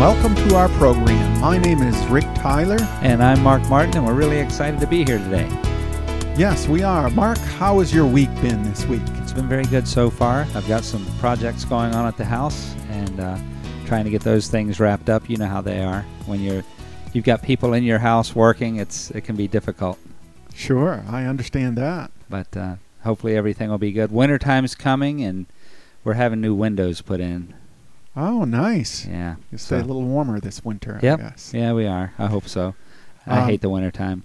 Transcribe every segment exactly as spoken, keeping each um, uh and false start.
welcome to our program. My name is Rick Tyler. And I'm Mark Martin, and we're really excited to be here today. Yes, we are. Mark, how has your week been this week? It's been very good so far. I've got some projects going on at the house, and uh, trying to get those things wrapped up. You know how they are. When you're, you've got people in your house working, it's it can be difficult. Sure, I understand that. But uh, hopefully everything will be good. Wintertime's coming, and we're having new windows put in. Oh, nice. Yeah. You'll stay so. a little warmer this winter, Yep. I guess. Yeah, we are. I hope so. I Um, hate the wintertime.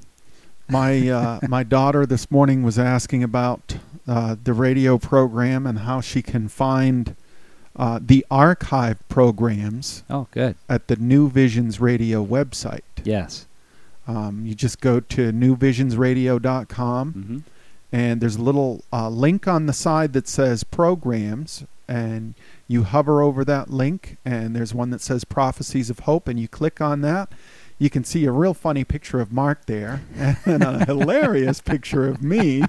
My uh, my daughter this morning was asking about uh, the radio program and how she can find uh, the archive programs Oh, good. at the New Visions Radio website. Yes. Um, you just go to new visions radio dot com, Mm-hmm. and there's a little uh, link on the side that says programs, and you hover over that link, and there's one that says Prophecies of Hope, and you click on that. You can see a real funny picture of Mark there, and a hilarious picture of me.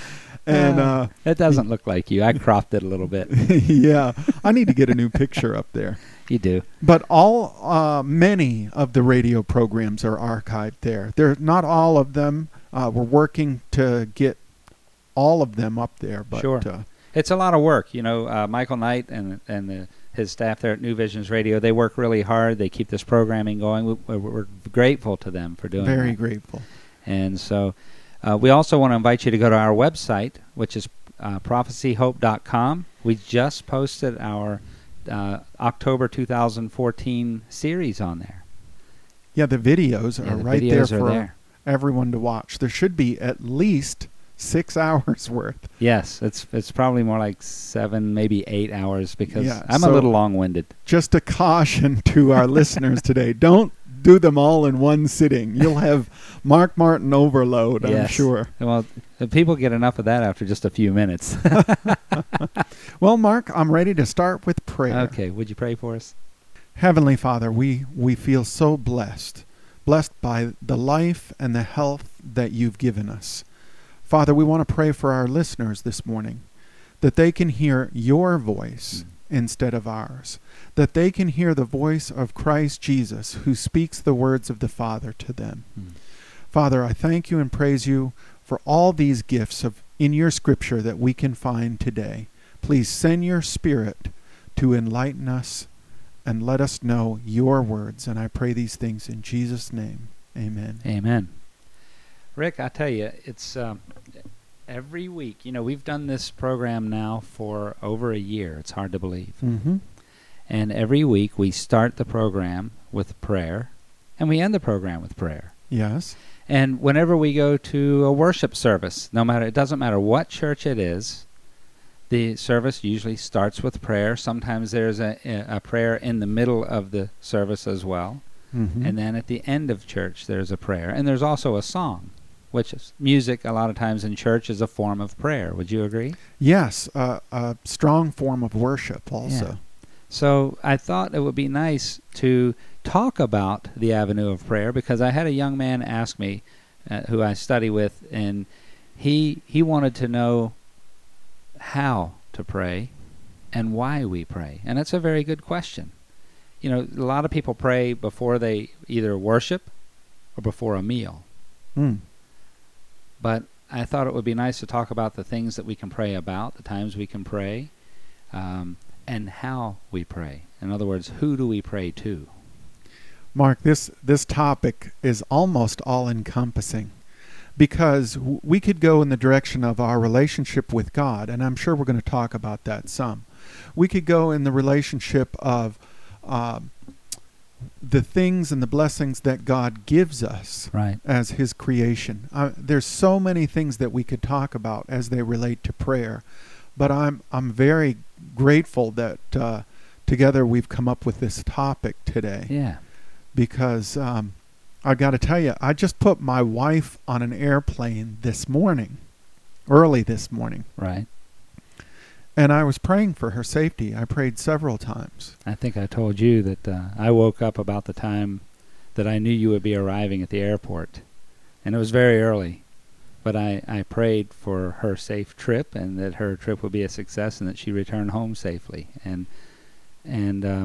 And uh, It doesn't look like you. I cropped it a little bit. yeah, I need to get a new picture up there. You do. But all, uh, many of the radio programs are archived there. They're not all of them. Uh, we're working to get all of them up there. But, Sure. Uh, It's a lot of work. You know, uh, Michael Knight and and the, his staff there at New Visions Radio, they work really hard. They keep this programming going. We, we're, we're grateful to them for doing very that. grateful. And so uh, we also want to invite you to go to our website, which is uh, prophecy hope dot com. We just posted our uh, October two thousand fourteen series on there. Yeah, the videos Yeah, are the right videos there are for there. everyone to watch. There should be at least six hours worth. Yes, it's it's probably more like seven, maybe eight hours because Yeah, I'm so- a little long-winded. Just a caution to our listeners today. Don't do them all in one sitting. You'll have Mark Martin overload, I'm Yes. sure. Well, the people get enough of that after just a few minutes. Well, Mark, I'm ready to start with prayer. Okay, would you pray for us? Heavenly Father, we, we feel so blessed, blessed by the life and the health that you've given us. Father, we want to pray for our listeners this morning, that they can hear your voice instead of ours, that they can hear the voice of Christ Jesus who speaks the words of the Father to them. Mm. Father, I thank you and praise you for all these gifts of in your scripture that we can find today. Please send your Spirit to enlighten us and let us know your words. And I pray these things in Jesus' name. Amen. Amen. Rick, I tell you, it's um, every week. You know, we've done this program now for over a year. It's hard to believe. Mm-hmm. And every week we start the program with prayer, and we end the program with prayer. Yes. And whenever we go to a worship service, no matter, it doesn't matter what church it is, the service usually starts with prayer. Sometimes there's a, a prayer in the middle of the service as well. Mm-hmm. And then at the end of church, there's a prayer. And there's also a song, which is music a lot of times in church is a form of prayer. Would you agree? Yes, uh, a strong form of worship also. Yeah. So I thought it would be nice to talk about the avenue of prayer because I had a young man ask me, uh, who I study with, and he he wanted to know how to pray and why we pray. And it's a very good question. You know, a lot of people pray before they either worship or before a meal. Mm. But I thought it would be nice to talk about the things that we can pray about, the times we can pray, um, and how we pray. In other words, who do we pray to? Mark, this, this topic is almost all-encompassing because w- we could go in the direction of our relationship with God, and I'm sure we're going to talk about that some. We could go in the relationship of uh, the things and the blessings that God gives us Right. as his creation. Uh, there's so many things that we could talk about as they relate to prayer, but I'm I'm very grateful that uh, together we've come up with this topic today. Yeah. Because um, I got to tell you, I just put my wife on an airplane this morning, early this morning, Right. and I was praying for her safety. I prayed several times. I think I told you that uh, I woke up about the time that I knew you would be arriving at the airport. And it was very early. But I, I prayed for her safe trip and that her trip would be a success and that she return home safely. And and um,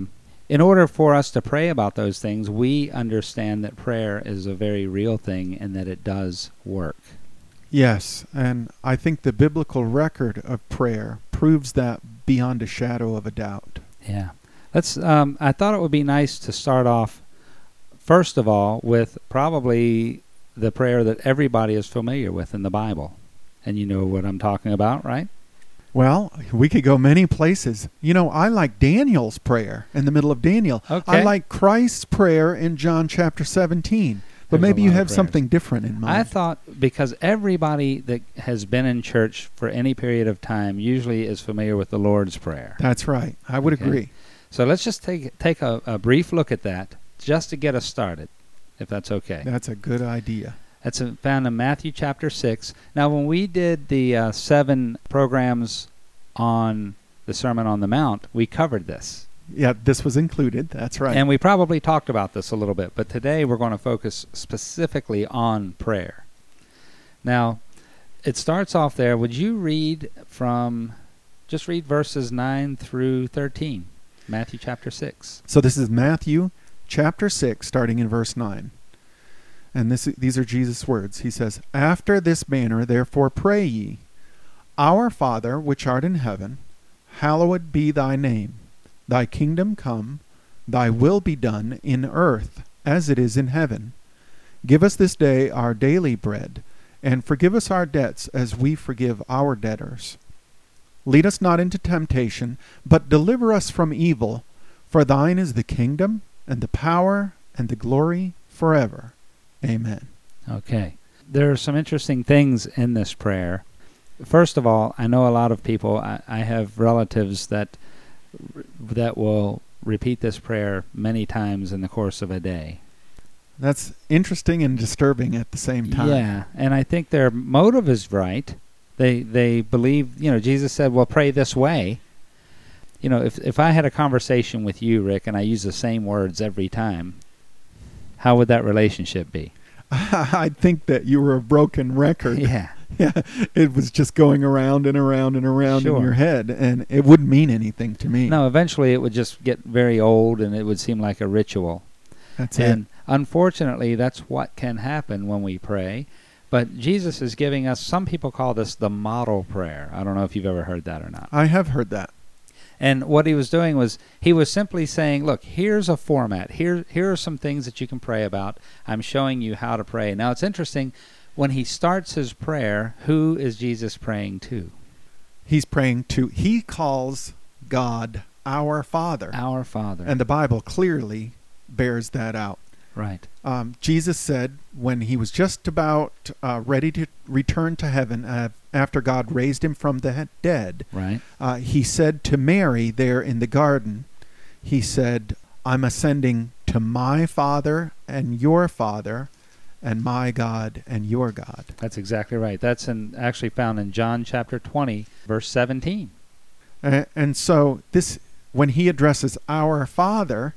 in order for us to pray about those things, we understand that prayer is a very real thing and that it does work. Yes, and I think the biblical record of prayer proves that beyond a shadow of a doubt. Yeah. Let's. Um, I thought it would be nice to start off, first of all, with probably the prayer that everybody is familiar with in the Bible. And you know what I'm talking about, right? Well, we could go many places. You know, I like Daniel's prayer in the middle of Daniel. Okay. I like Christ's prayer in John chapter seventeen. But There's a maybe you lot of have prayers. something different in mind. I thought because everybody that has been in church for any period of time usually is familiar with the Lord's Prayer. That's right. I would Okay. agree. So let's just take take a, a brief look at that just to get us started, if that's okay. That's a good idea. That's in- found in Matthew chapter six. Now, when we did the uh, seven programs on the Sermon on the Mount, we covered this. Yeah, this was included. That's right. And we probably talked about this a little bit, but today we're going to focus specifically on prayer. Now, it starts off there. Would you read from, just read verses nine through thirteen, Matthew chapter six. So this is Matthew chapter six, starting in verse nine. And this, these are Jesus' words. He says, "After this manner, therefore, pray ye, Our Father, which art in heaven, hallowed be thy name. Thy kingdom come, thy will be done in earth as it is in heaven. Give us this day our daily bread, and forgive us our debts as we forgive our debtors. Lead us not into temptation, but deliver us from evil. For thine is the kingdom, and the power, and the glory forever. Amen." Okay. There are some interesting things in this prayer. First of all, I know a lot of people, I, I have relatives that that will repeat this prayer many times in the course of a day. That's interesting and disturbing at the same time. Yeah, and I think their motive is right. They they believe, you know, Jesus said, well, pray this way. You know, if if I had a conversation with you, Rick, and I use the same words every time, how would that relationship be? I think that you were a broken record. Yeah. Yeah, it was just going around and around and around Sure. in your head, and it wouldn't mean anything to me. No, eventually it would just get very old, and it would seem like a ritual. That's And it. unfortunately, that's what can happen when we pray. But Jesus is giving us, some people call this the model prayer. I don't know if you've ever heard that or not. I have heard that. And what he was doing was, he was simply saying, look, here's a format. Here, here are some things that you can pray about. I'm showing you how to pray. Now, it's interesting, when he starts his prayer, who is Jesus praying to? He's praying to, he calls God our Father. Our Father. And the Bible clearly bears that out. Right. Um, Jesus said when he was just about uh, ready to return to heaven uh, after God raised him from the he- dead, Right. uh, he said to Mary there in the garden, he said, "I'm ascending to my Father and your Father, and my God and your God." That's exactly right. That's in, actually found in John chapter twenty, verse seventeen. Uh, and so this, when he addresses our Father,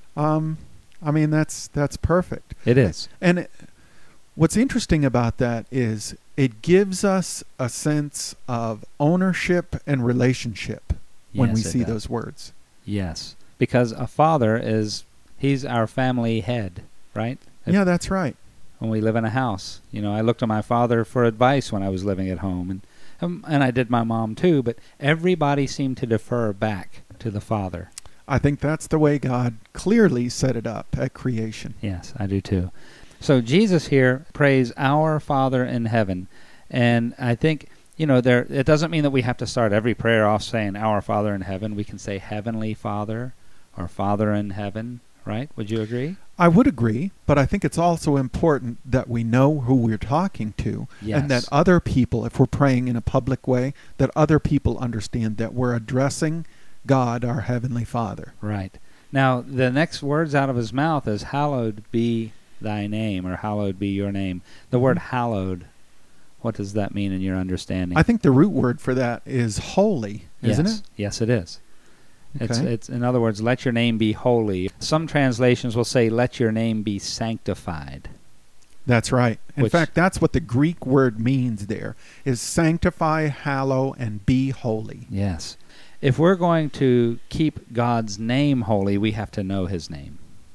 um, I mean, that's that's perfect. It is. And it, what's interesting about that is it gives us a sense of ownership and relationship when Yes, we it see does. those words. Yes. Because a father is, he's our family head, right? If- Yeah, that's right. When we live in a house. You know, I looked to my father for advice when I was living at home, and um, and I did my mom too, but everybody seemed to defer back to the father. I think that's the way God clearly set it up at creation. Yes, I do too. So Jesus here prays our Father in heaven, and I think, you know, there it doesn't mean that we have to start every prayer off saying our Father in heaven. We can say Heavenly Father or Father in heaven, right? Would you agree? I would agree, but I think it's also important that we know who we're talking to, Yes. and that other people, if we're praying in a public way, that other people understand that we're addressing God, our Heavenly Father. Right. Now, the next words out of his mouth is, hallowed be thy name, or hallowed be your name. The word hallowed, what does that mean in your understanding? I think the root word for that is holy, isn't yes. it? Yes, it is. It's, Okay. it's in other words, let your name be holy. Some translations will say, let your name be sanctified. That's right. In Which- fact, that's what the Greek word means there, is sanctify, hallow, and be holy. Yes. if we're going to keep God's name holy, we have to know his name.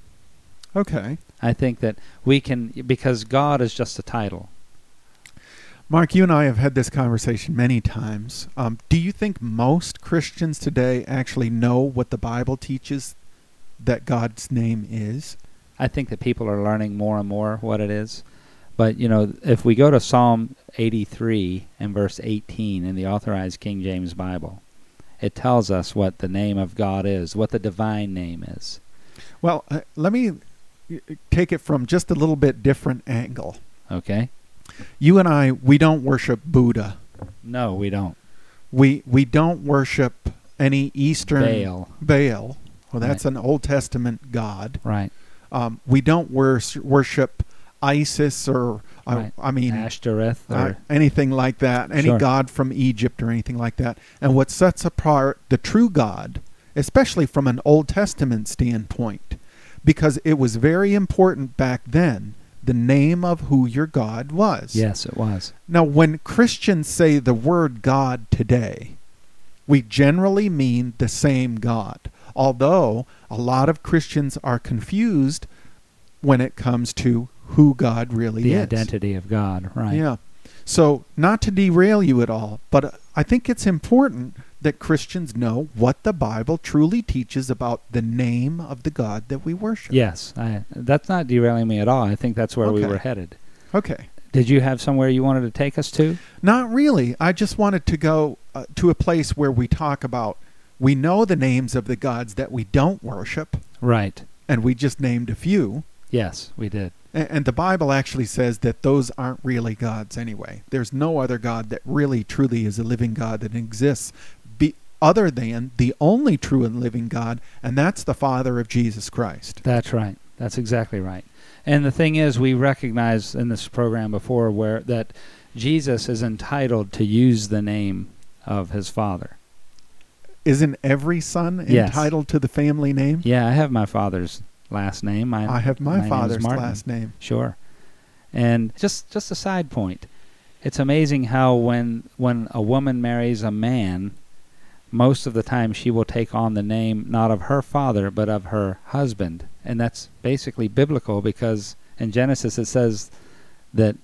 Okay. I think that we can, because God is just a title. Mark, you and I have had this conversation many times. Um, do you think most Christians today actually know what the Bible teaches that God's name is? I think that people are learning more and more what it is. But, you know, if we go to Psalm eighty-three and verse eighteen in the Authorized King James Bible, it tells us what the name of God is, what the divine name is. Well, uh, let me take it from just a little bit different angle. Okay? You and I, we don't worship Buddha. No, we don't. We we don't worship any Eastern Baal. Baal. Well, that's Right. an Old Testament god. Right. Um, we don't wors- worship ISIS or uh, Right. I mean Ashtoreth or uh, anything like that. Any Sure. god from Egypt or anything like that. And what sets apart the true God, especially from an Old Testament standpoint, because it was very important back then, the name of who your God was. Yes, it was. Now, when Christians say the word God today, we generally mean the same God, although a lot of Christians are confused when it comes to who God really The is. identity of God, right. Yeah. So, not to derail you at all, but I think it's important that Christians know what the Bible truly teaches about the name of the God that we worship. Yes, I, that's not derailing me at all. I think that's where we Okay. were headed. Okay. Did you have somewhere you wanted to take us to? Not really. I just wanted to go uh, to a place where we talk about, we know the names of the gods that we don't worship, Right. and we just named a few. Yes, we did. A- And the Bible actually says that those aren't really gods anyway. There's no other God that really truly is a living God that exists be, other than the only true and living God, and that's the Father of Jesus Christ. That's right. That's exactly right. And the thing is, we recognize in this program before where that Jesus is entitled to use the name of his Father. Isn't every son Yes. entitled to the family name? Yeah, I have my father's last name. My, I have my, my name is father's Martin. last name. Sure. And just just a side point. It's amazing how when when a woman marries a man, most of the time she will take on the name not of her father but of her husband. And that's basically biblical because in Genesis it says that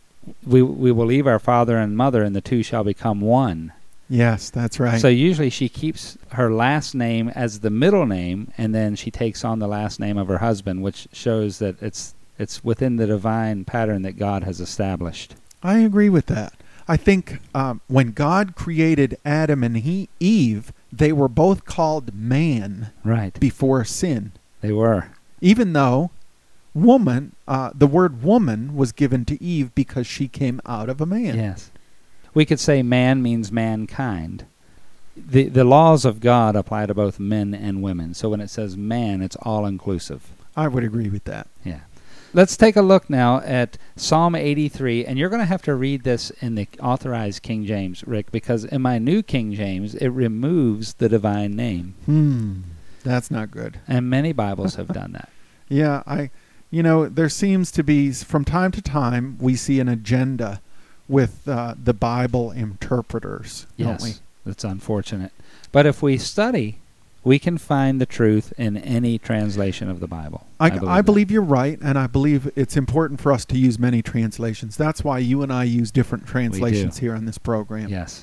we we will leave our father and mother and the two shall become one. Yes, that's right. So usually she keeps her last name as the middle name, and then she takes on the last name of her husband, which shows that it's it's within the divine pattern that God has established. I agree with that. I think um, when God created Adam and he, Eve, they were both called man Right. before sin. They were. Even though woman, uh, the word woman was given to Eve because she came out of a man. Yes. We could say man means mankind. The the laws of God apply to both men and women. So when it says man, it's all inclusive. I would agree with that. Yeah. Let's take a look now at Psalm eighty-three, and you're going to have to read this in the Authorized King James, Rick, because in my New King James, it removes the divine name. Hmm. That's not good. And many Bibles have done that. Yeah, I, you know, there seems to be, from time to time, we see an agenda with uh, the Bible interpreters, don't we? Yes, that's unfortunate. But if we study, we can find the truth in any translation of the Bible. I, I, believe, believe, that. you're right, and I believe it's important for us to use many translations. That's why you and I use different translations here on this program. Yes.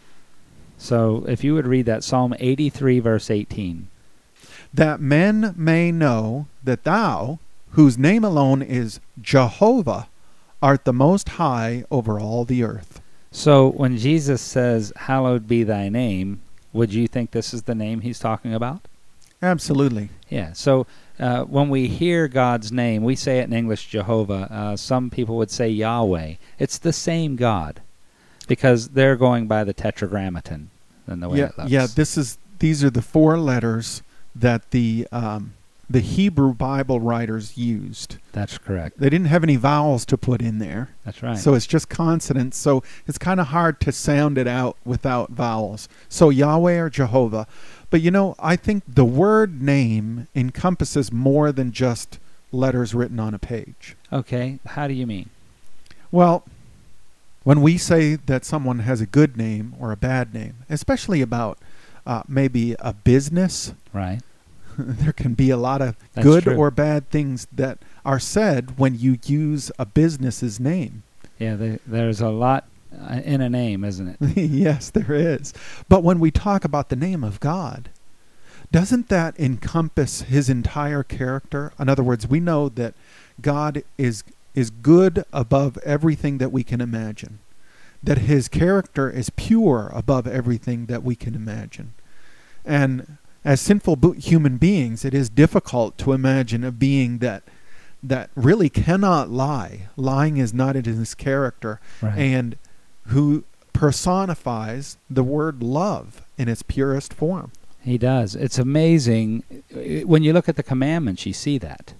So if you would read that Psalm eighty-three, verse eighteen. That men may know that thou, whose name alone is Jehovah, art the most high over all the earth. So when Jesus says, hallowed be thy name, would you think this is the name he's talking about? Absolutely. Yeah. So uh, when we hear God's name, we say it in English, Jehovah. Uh, some people would say Yahweh. It's the same God because they're going by the Tetragrammaton and the way Yeah, it looks. yeah. This is these are the four letters that the um, the Hebrew Bible writers used. That's correct. They didn't have any vowels to put in there. That's right. So it's just consonants. So it's kind of hard to sound it out without vowels. So Yahweh or Jehovah. But you know, I think the word name encompasses more than just letters written on a page. Okay. How do you mean? Well, when we say that someone has a good name or a bad name, especially about uh, maybe a business. Right. There can be a lot of That's good true. or bad things that are said when you use a business's name. Yeah, there, there's a lot uh, in a name, isn't it? Yes, there is. But when we talk about the name of God, doesn't that encompass his entire character? In other words, we know that God is is good above everything that we can imagine, that his character is pure above everything that we can imagine. And as sinful bo- human beings, it is difficult to imagine a being that that really cannot lie. Lying is not in his character, Right. and who personifies the word love in its purest form. He does. It's amazing. When you look at the commandments, you see that.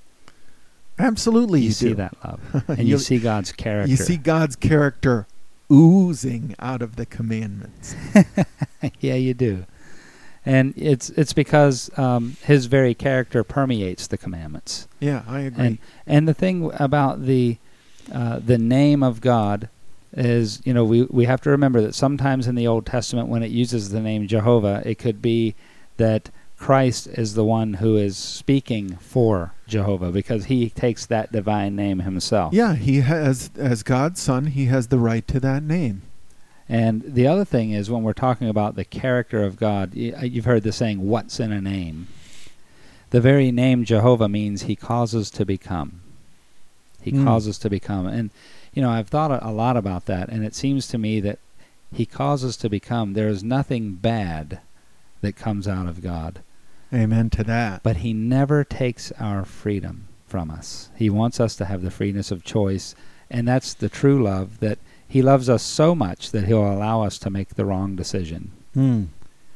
Absolutely, You, you, see do. that love. And you You- see God's character. You see God's character oozing out of the commandments. Yeah, you do. And it's it's because um, his very character permeates the commandments. Yeah, I agree. And and the thing about the uh, the name of God is, you know, we, we have to remember that sometimes in the Old Testament when it uses the name Jehovah, it could be that Christ is the one who is speaking for Jehovah because he takes that divine name himself. yeah, he has, as God's son, he has the right to that name. And the other thing is when we're talking about the character of God, y- you've heard the saying, what's in a name? The very name Jehovah means he causes to become. He Mm. causes to become. And, you know, I've thought a a lot about that, and it seems to me that he causes to become. There is nothing bad that comes out of God, Amen to that. but he never takes our freedom from us. He wants us to have the freeness of choice, and that's the true love, that he loves us so much that he'll allow us to make the wrong decision. Mm.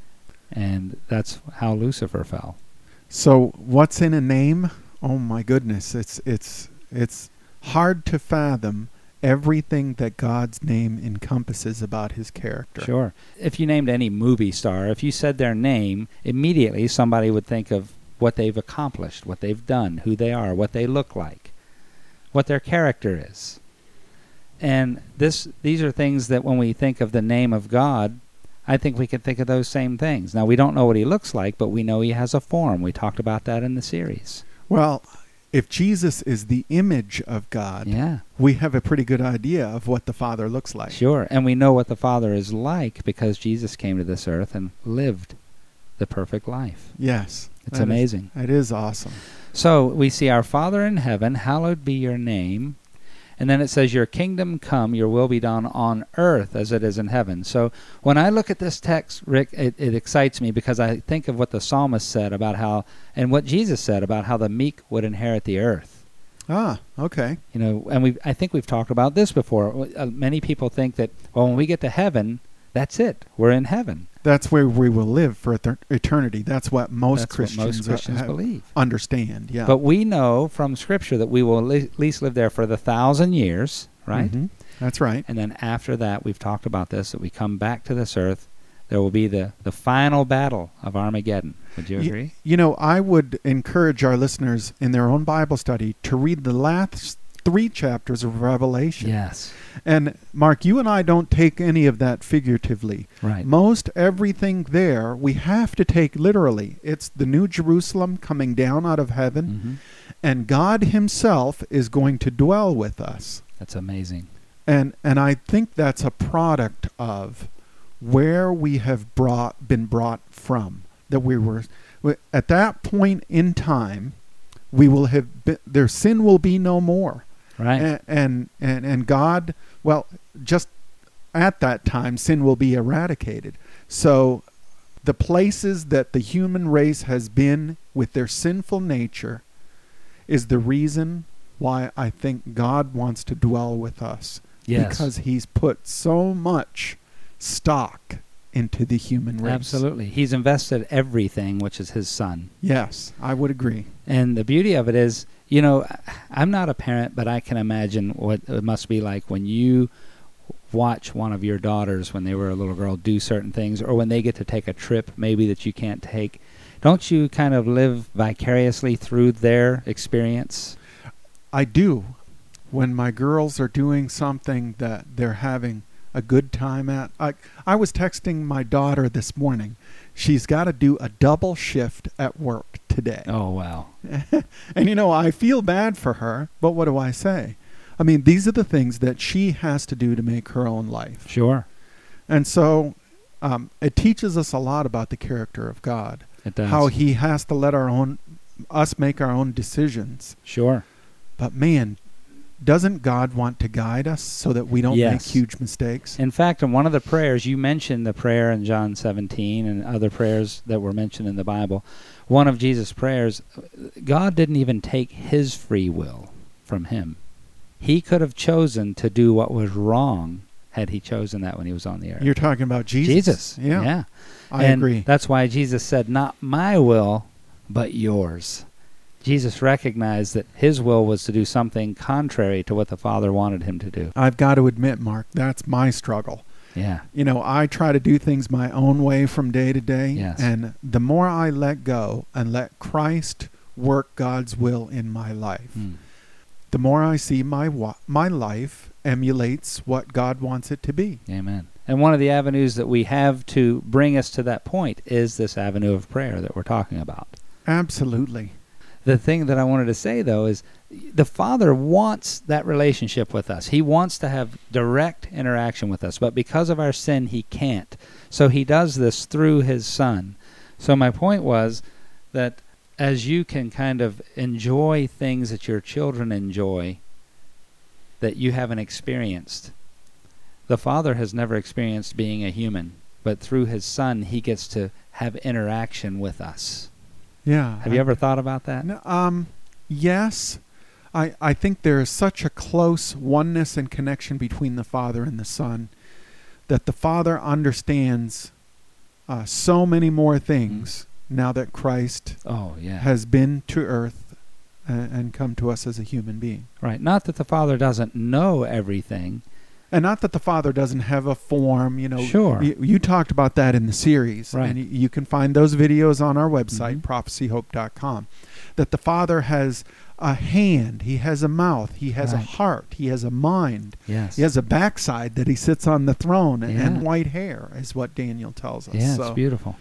And that's how Lucifer fell. So what's in a name? Oh my goodness, it's it's it's hard to fathom everything that God's name encompasses about his character. Sure. If you named any movie star, if you said their name, immediately somebody would think of what they've accomplished, what they've done, who they are, what they look like, what their character is. And this these are things that when we think of the name of God, I think we could think of those same things. Now, we don't know what he looks like, but we know he has a form. We talked about that in the series. Well, if Jesus is the image of God, Yeah, we have a pretty good idea of what the Father looks like. sure. And we know what the Father is like because Jesus came to this earth and lived the perfect life. Yes. It's that is- amazing. It is awesome. So we see our Father in heaven, hallowed be your name. And then it says, your kingdom come, your will be done on earth as it is in heaven. So when I look at this text, Rick, it, it excites me because I think of what the psalmist said about how, and what Jesus said about how the meek would inherit the earth. Ah, okay. You know, and we I think we've talked about this before. Uh, many people think that, well, when we get to heaven, that's it. We're in heaven. That's where we will live for etern- eternity. That's what most That's Christians, what most Christians have- believe. understand. Yeah. But we know from Scripture that we will li- at least live there for the thousand years, right? Mhm. That's right. And then after that, we've talked about this, that we come back to this earth. There will be the, the final battle of Armageddon. Would you Y- agree? You know, I would encourage our listeners in their own Bible study to read the last three chapters of Revelation. Yes. And Mark, you and I don't take any of that figuratively. Right. Most everything there we have to take literally. It's the New Jerusalem coming down out of heaven, hmm and God himself is going to dwell with us. That's amazing. And and I think that's a product of where we have brought been brought from. That we were at that point in time, we will have been, their sin will be no more. Right. And, and and and God, well, just at that time, sin will be eradicated. So the places that the human race has been with their sinful nature is the reason why I think God wants to dwell with us. Yes. Because he's put so much stock into the human race. Absolutely. He's invested everything, which is his son. Yes, I would agree. And the beauty of it is, you know, I'm not a parent, but I can imagine what it must be like when you watch one of your daughters when they were a little girl do certain things, or when they get to take a trip maybe that you can't take. Don't you kind of live vicariously through their experience? I do. When my girls are doing something that they're having a good time at. I, I was texting my daughter this morning. She's got to do a double shift at work today. Oh, wow. And, you know, I feel bad for her, but what do I say? I mean, these are the things that she has to do to make her own life. Sure. And so um, it teaches us a lot about the character of God. It does. How he has to let our own us make our own decisions. Sure. But man, doesn't God want to guide us so that we don't Yes. make huge mistakes? In fact, in one of the prayers, you mentioned the prayer in John seventeen and other prayers that were mentioned in the Bible. One of Jesus' prayers, God didn't even take his free will from him. He could have chosen to do what was wrong had he chosen that when he was on the earth. You're talking about Jesus. Jesus. Yeah. Yeah. I and agree. That's why Jesus said, not my will, but yours. Jesus recognized that his will was to do something contrary to what the Father wanted him to do. I've got to admit, Mark, that's my struggle. Yeah. You know, I try to do things my own way from day to day. Yes. And the more I let go and let Christ work God's will in my life, Mm. the more I see my wa- my life emulates what God wants it to be. Amen. And one of the avenues that we have to bring us to that point is this avenue of prayer that we're talking about. Absolutely. The thing that I wanted to say, though, is the Father wants that relationship with us. He wants to have direct interaction with us, but because of our sin, he can't. So he does this through his Son. So my point was that as you can kind of enjoy things that your children enjoy that you haven't experienced, the Father has never experienced being a human, but through his Son, he gets to have interaction with us. Yeah. Have you ever thought about that? No, um, yes. I, I think there is such a close oneness and connection between the Father and the Son that the Father understands uh, so many more things mm. now that Christ oh, yeah. has been to earth and, and come to us as a human being. Right. Not that the Father doesn't know everything. And not that the Father doesn't have a form, you know. Sure. You, you talked about that in the series. Right. And you, you can find those videos on our website, Mm-hmm. prophecy hope dot com. That the Father has a hand, he has a mouth, he has Right. a heart, he has a mind. Yes. He has a backside that he sits on the throne and, Yeah. and white hair is what Daniel tells us. Yeah, so it's beautiful.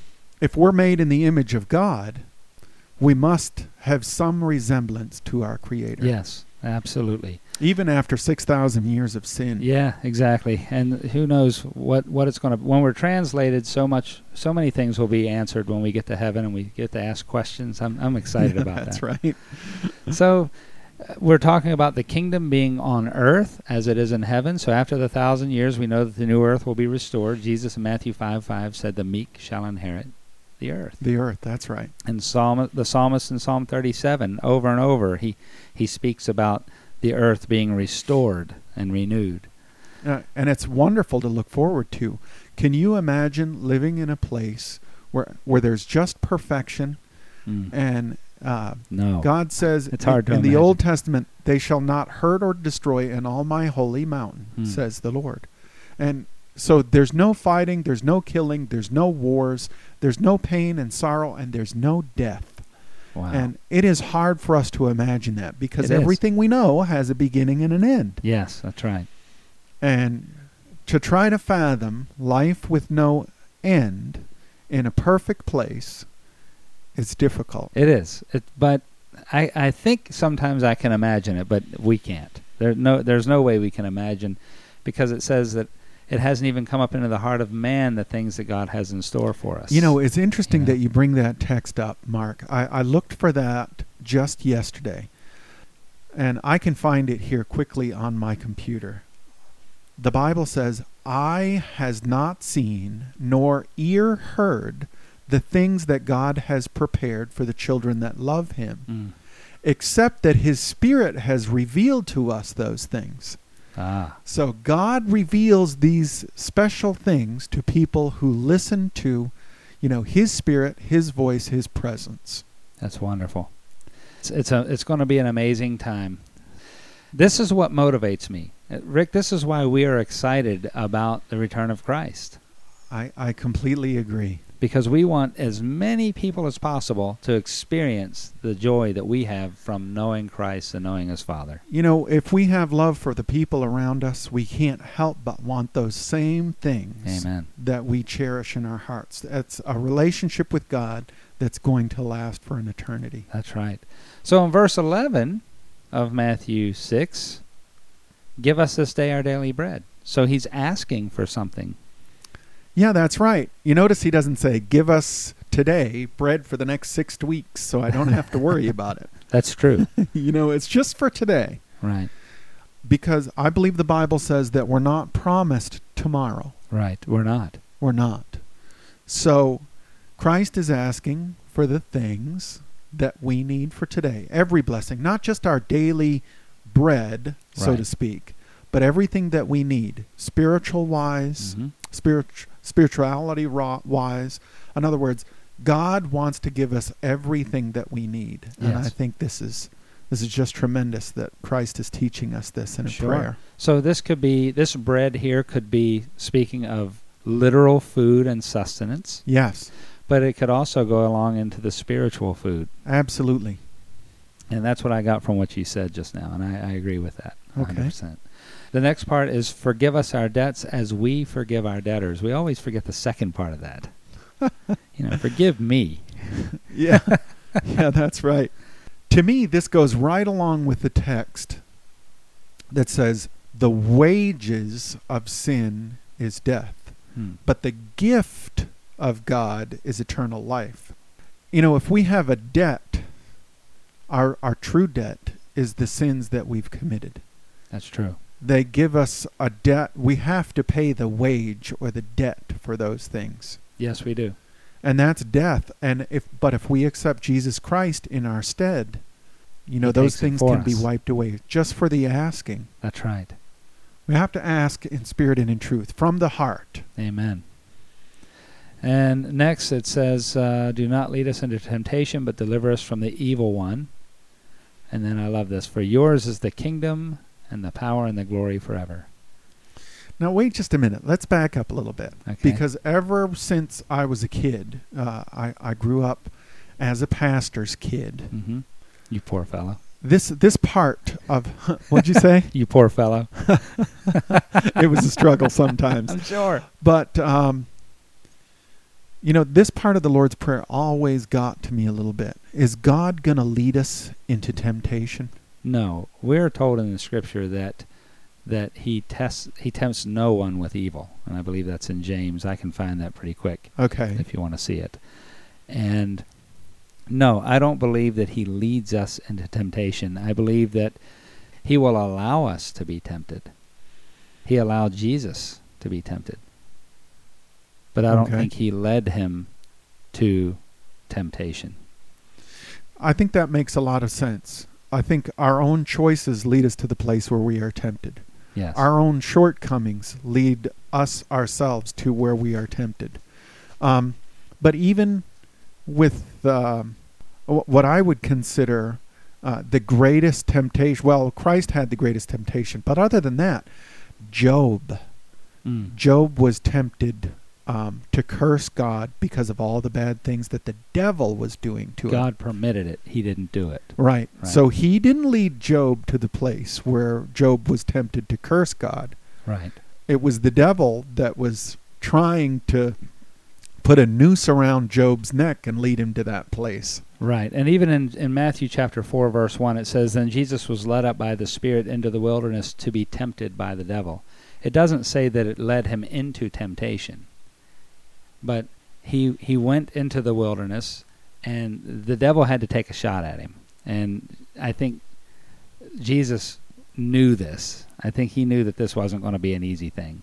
if we're made in the image of God, we must have some resemblance to our Creator. Yes, absolutely. Even after six thousand years of sin. Yeah, exactly. And who knows what, what it's going to... When we're translated, so much, so many things will be answered when we get to heaven and we get to ask questions. I'm, I'm excited Yeah, about that's that. right. So uh, we're talking about the kingdom being on earth as it is in heaven. So after the thousand years, we know that the new earth will be restored. Jesus in Matthew five five said, the meek shall inherit the earth. The earth, that's right. And Psalm, the psalmist in Psalm thirty-seven, over and over, he, he speaks about the earth being restored and renewed. Uh, and it's wonderful to look forward to. Can you imagine living in a place where where there's just perfection Mm. and uh, No. God says It's hard to in the imagine. Old Testament, they shall not hurt or destroy in all my holy mountain, Hmm. says the Lord. And so there's no fighting, there's no killing, there's no wars, there's no pain and sorrow, and there's no death. Wow. And it is hard for us to imagine that because It is. everything we know has a beginning and an end. Yes, that's right. And to try to fathom life with no end in a perfect place is difficult. It is. It, but I, I think sometimes I can imagine it, but we can't. There no there's no way we can imagine, because it says that it hasn't even come up into the heart of man the things that God has in store for us. You know, it's interesting You know? that you bring that text up, Mark. I, I looked for that just yesterday, and I can find it here quickly on my computer. The Bible says, eye has not seen, nor ear heard, the things that God has prepared for the children that love him, Mm. except that his Spirit has revealed to us those things. Ah, So God reveals these special things to people who listen to, you know, his Spirit, his voice, his presence. that's wonderful. It's it's a it's going to be an amazing time. This is what motivates me, Uh, Rick. This is why we are excited about the return of Christ, I, I completely agree. because we want as many people as possible to experience the joy that we have from knowing Christ and knowing His Father. You know, if we have love for the people around us, we can't help but want those same things Amen. that we cherish in our hearts. It's a relationship with God that's going to last for an eternity. That's right. So in verse eleven of Matthew six, give us this day our daily bread. So He's asking for something. Yeah, that's right. You notice He doesn't say, give us today bread for the next six weeks so I don't have to worry about it. That's true. You know, it's just for today. Right. Because I believe the Bible says that we're not promised tomorrow. Right. We're not. We're not. So Christ is asking for the things that we need for today. Every blessing, not just our daily bread, so Right. to speak, but everything that we need, spiritual-wise, Mhm. spirit, spirituality-wise. In other words, God wants to give us everything that we need. And Yes. I think this is this is just tremendous that Christ is teaching us this in a Sure. prayer. So this could be, this bread here could be speaking of literal food and sustenance, Yes, but it could also go along into the spiritual food. absolutely. And that's what I got from what you said just now, and I, I agree with that one hundred Okay. percent. The next part is forgive us our debts as we forgive our debtors. We always forget the second part of that. You know, forgive me. Yeah, yeah, that's right. To me, this goes right along with the text that says, the wages of sin is death, Hmm. but the gift of God is eternal life. You know, if we have a debt, our, our true debt is the sins that we've committed. That's true. They give us a debt. We have to pay the wage or the debt for those things. Yes, we do. And that's death. And if, but if we accept Jesus Christ in our stead, you know, He those takes it things for can be us. wiped away just for the asking. That's right. We have to ask in spirit and in truth, from the heart. Amen. And next it says, uh, do not lead us into temptation, but deliver us from the evil one. And then I love this. For yours is the kingdom and the power and the glory forever. Now, wait just a minute. Let's back up a little bit. Okay. Because ever since I was a kid, uh, I, I grew up as a pastor's kid. Mm-hmm. You poor fellow. This this part of, what'd you say? You poor fellow. It was a struggle sometimes. I'm sure. But, um, you know, this part of the Lord's Prayer always got to me a little bit. Is God going to lead us into temptation? No, we're told in the Scripture that that he tests he tempts no one with evil, and I believe that's in James. I can find that pretty quick Okay. if you want to see it. And no, I don't believe that he leads us into temptation. I believe that he will allow us to be tempted. He allowed Jesus to be tempted, but I don't Okay. think he led him to temptation. I think that makes a lot of sense. I think our own choices lead us to the place where we are tempted. Yes. Our own shortcomings lead us ourselves to where we are tempted. Um, but even with um, wh- what I would consider uh, the greatest temptation, well, Christ had the greatest temptation, but other than that, Job, Mm. Job was tempted um, to curse God because of all the bad things that the devil was doing to him. God permitted it. He didn't do it. Right. Right. So he didn't lead Job to the place where Job was tempted to curse God. Right. It was the devil that was trying to put a noose around Job's neck and lead him to that place. Right. And even in, in Matthew chapter four, verse one, it says, Then Jesus was led up by the Spirit into the wilderness to be tempted by the devil. It doesn't say that it led him into temptation. But he he went into the wilderness, and the devil had to take a shot at him. And I think Jesus knew this. I think he knew that this wasn't going to be an easy thing.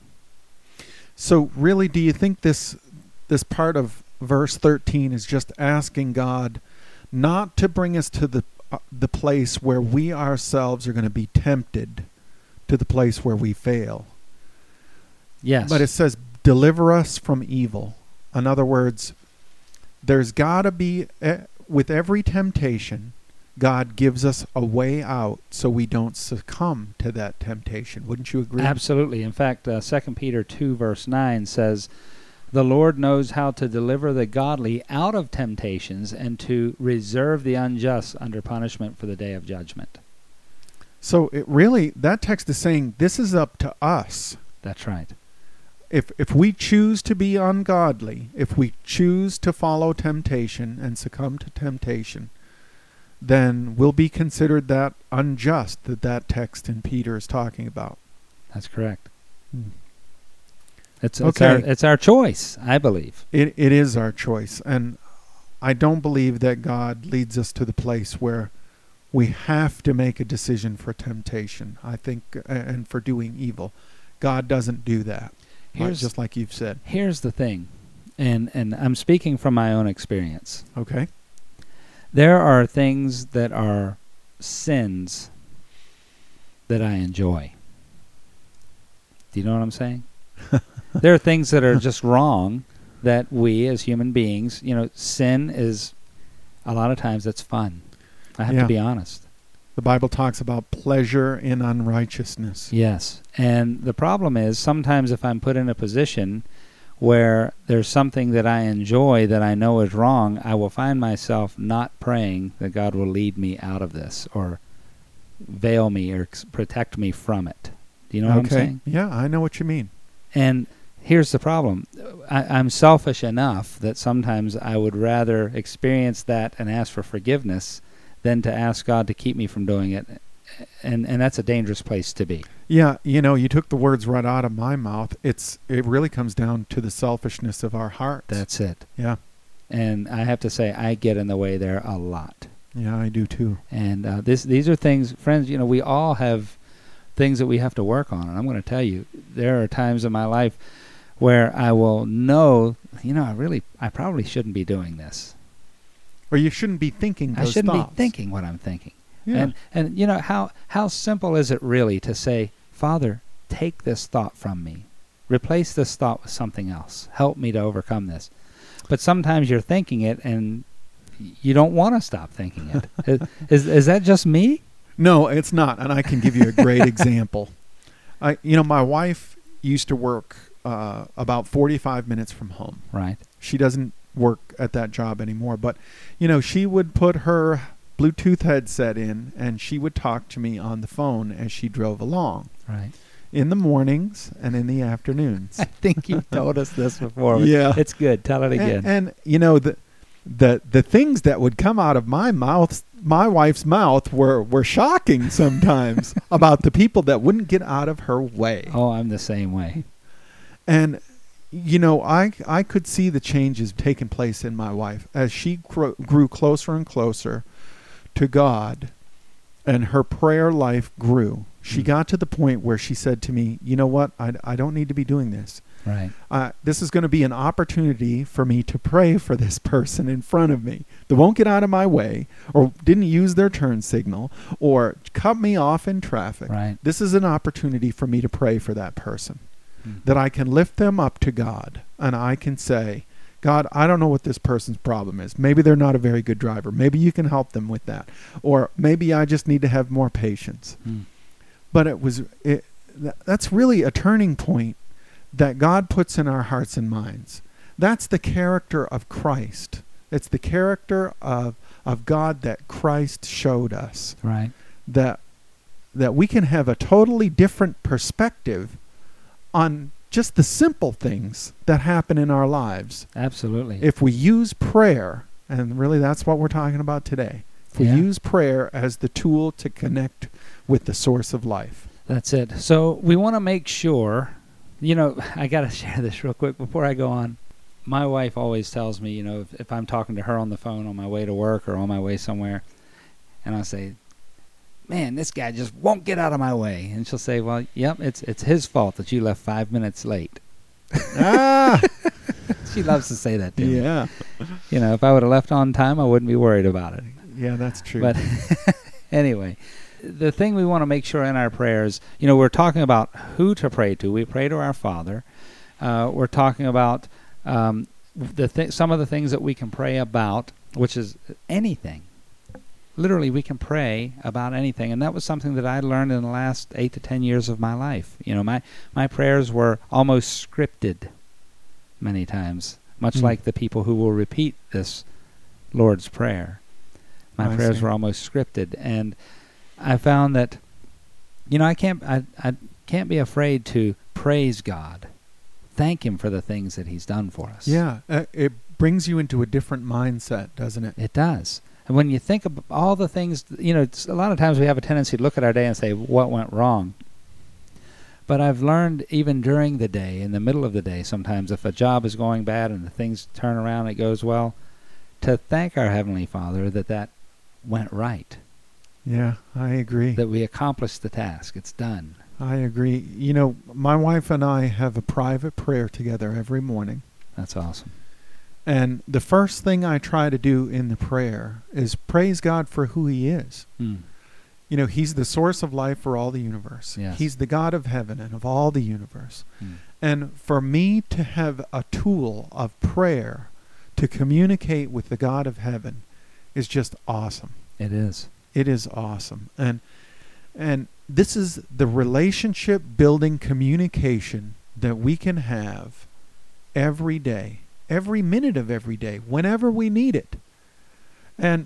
So really, do you think this this part of verse thirteen is just asking God not to bring us to the uh, the place where we ourselves are going to be tempted to the place where we fail? Yes. But it says, deliver us from evil. In other words, there's got to be, uh, with every temptation, God gives us a way out so we don't succumb to that temptation. Wouldn't you agree? Absolutely. In fact, uh, Second Peter two, verse nine says The Lord knows how to deliver the godly out of temptations and to reserve the unjust under punishment for the day of judgment. So it really, that text is saying this is up to us. That's right. If if we choose to be ungodly, if we choose to follow temptation and succumb to temptation, then we'll be considered that unjust that that text in Peter is talking about. That's correct. Hmm. It's, it's, Okay. our, it's our choice, I believe. It it is our choice, and I don't believe that God leads us to the place where we have to make a decision for temptation. I think, uh, and for doing evil, God doesn't do that. Like, Here's, just like you've said. here's the thing, and, and I'm speaking from my own experience. Okay. There are things that are sins that I enjoy. Do you know what I'm saying? There are things that are just wrong that we as human beings, you know, sin is, a lot of times it's fun. I have Yeah. to be honest. The Bible talks about pleasure in unrighteousness. Yes. And the problem is sometimes if I'm put in a position where there's something that I enjoy that I know is wrong, I will find myself not praying that God will lead me out of this or veil me or ex- protect me from it. Do you know what I'm Okay. saying? Yeah, I know what you mean. And here's the problem. I, I'm selfish enough that sometimes I would rather experience that and ask for forgiveness than to ask God to keep me from doing it. And and that's a dangerous place to be. Yeah, you know, you took the words right out of my mouth. It's it really comes down to the selfishness of our hearts. That's it. Yeah. And I have to say, I get in the way there a lot. Yeah, I do too. And uh, this these are things, friends, you know, we all have things that we have to work on. And I'm going to tell you, there are times in my life where I will know, you know, I really, I probably shouldn't be doing this. Or you shouldn't be thinking those I shouldn't thoughts. be thinking what I'm thinking. Yeah. And, and you know, how, how simple is it really to say, Father, take this thought from me. Replace this thought with something else. Help me to overcome this. But sometimes you're thinking it and you don't want to stop thinking it. is, is is that just me? No, it's not, and I can give you a great example. I, you know, my wife used to work uh, about forty-five minutes from home. Right. She doesn't work at that job anymore, but you know, she would put her Bluetooth headset in, and she would talk to me on the phone as she drove along. Right. In the mornings and in the afternoons. I think you've told us this before. Yeah. It's good. Tell it again. And, and you know, the the the things that would come out of my mouth, my wife's mouth, were were shocking sometimes about the people that wouldn't get out of her way. Oh, I'm the same way. And you know, I I could see the changes taking place in my wife as she grew, grew closer and closer to God, and her prayer life grew. She Mm. got to the point where she said to me, "You know what? I I don't need to be doing this. Right. Uh, this is going to be an opportunity for me to pray for this person in front of me that won't get out of my way or didn't use their turn signal or cut me off in traffic. Right. This is an opportunity for me to pray for that person, Mm. that I can lift them up to God and I can say, God, I don't know what this person's problem is. Maybe they're not a very good driver. Maybe you can help them with that. Or maybe I just need to have more patience." Mm. But it was it, th- that's really a turning point that God puts in our hearts and minds. That's the character of Christ. It's the character of of God that Christ showed us. Right. That that we can have a totally different perspective on just the simple things that happen in our lives. Absolutely. If we use prayer, and really that's what we're talking about today. If we Yeah. use prayer as the tool to connect with the source of life. That's it. So we want to make sure, you know, I got to share this real quick before I go on. My wife always tells me, you know, if, if I'm talking to her on the phone on my way to work or on my way somewhere, and I say, man, this guy just won't get out of my way. And she'll say, well, yep, it's it's his fault that you left five minutes late. Ah, She loves to say that to me. yeah. You know, if I would have left on time, I wouldn't be worried about it. Yeah, that's true. But anyway, the thing we want to make sure in our prayers, you know, we're talking about who to pray to. We pray to our Father. Uh, we're talking about um, the th- some of the things that we can pray about, which is anything. Literally, we can pray about anything, and that was something that I learned in the last eight to ten years of my life. You know, my my prayers were almost scripted. many times, much Mm. like the people who will repeat this Lord's Prayer. My I prayers see. were almost scripted, and I found that, you know, I can't, I, I can't be afraid to praise God, thank Him for the things that He's done for us. Yeah, uh, it brings you into a different mindset, doesn't it? It does. And when you think of all the things, you know, it's, a lot of times we have a tendency to look at our day and say, what went wrong? But I've learned even during the day, in the middle of the day, sometimes if a job is going bad and the things turn around and it goes well, to thank our Heavenly Father that that went right, Yeah, I agree. that we accomplished the task. It's done. I agree. You know, my wife and I have a private prayer together every morning. That's awesome. And the first thing I try to do in the prayer is praise God for who He is. Mm. You know, He's the source of life for all the universe. Yes. He's the God of heaven and of all the universe. Mm. And for me to have a tool of prayer to communicate with the God of heaven is just awesome. It is. It is awesome. And and this is the relationship building communication that we can have every day, every minute of every day, whenever we need it. And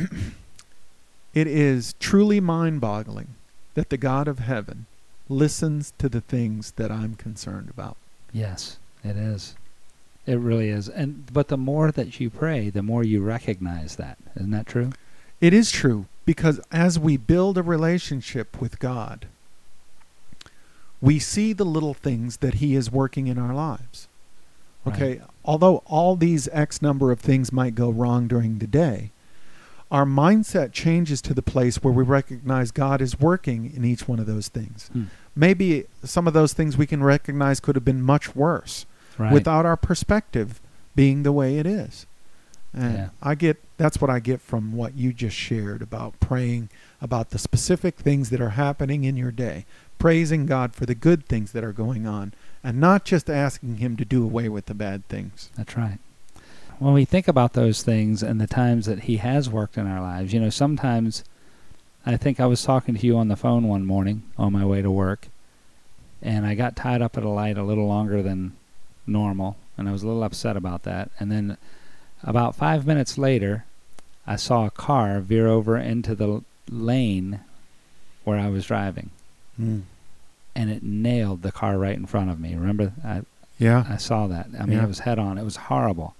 it is truly mind-boggling that the God of heaven listens to the things that I'm concerned about. Yes, it is. It really is. And but the more that you pray, the more you recognize that. Isn't that true? It is true, because as we build a relationship with God, we see the little things that He is working in our lives. Okay, Right. although all these X number of things might go wrong during the day, our mindset changes to the place where we recognize God is working in each one of those things. Hmm. Maybe some of those things we can recognize could have been much worse Right. without our perspective being the way it is. And Yeah. I get that's what I get from what you just shared about praying about the specific things that are happening in your day, praising God for the good things that are going on, and not just asking Him to do away with the bad things. That's right. When we think about those things and the times that He has worked in our lives, you know, sometimes I think I was talking to you on the phone one morning on my way to work, and I got tied up at a light a little longer than normal, and I was a little upset about that. And then about five minutes later, I saw a car veer over into the l- lane where I was driving, Mm. and it nailed the car right in front of me. Remember, I, Yeah. I saw that. I mean, Yeah. it was head on. It was horrible.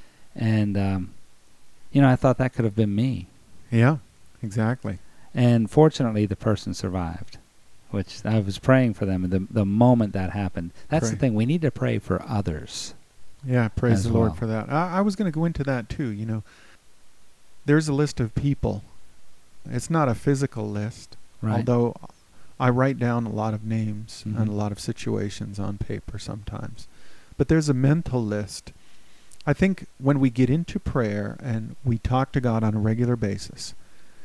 And, um, you know, I thought that could have been me. Yeah. Exactly. And fortunately, the person survived, which I was praying for them the, the moment that happened. That's the Pray. thing. We need to pray for others. Yeah, praise As the Lord well. for that. I, I was going to go into that too. You know, there's a list of people. It's not a physical list, Right? although I write down a lot of names Mhm. and a lot of situations on paper sometimes. But there's a mental list. I think when we get into prayer and we talk to God on a regular basis,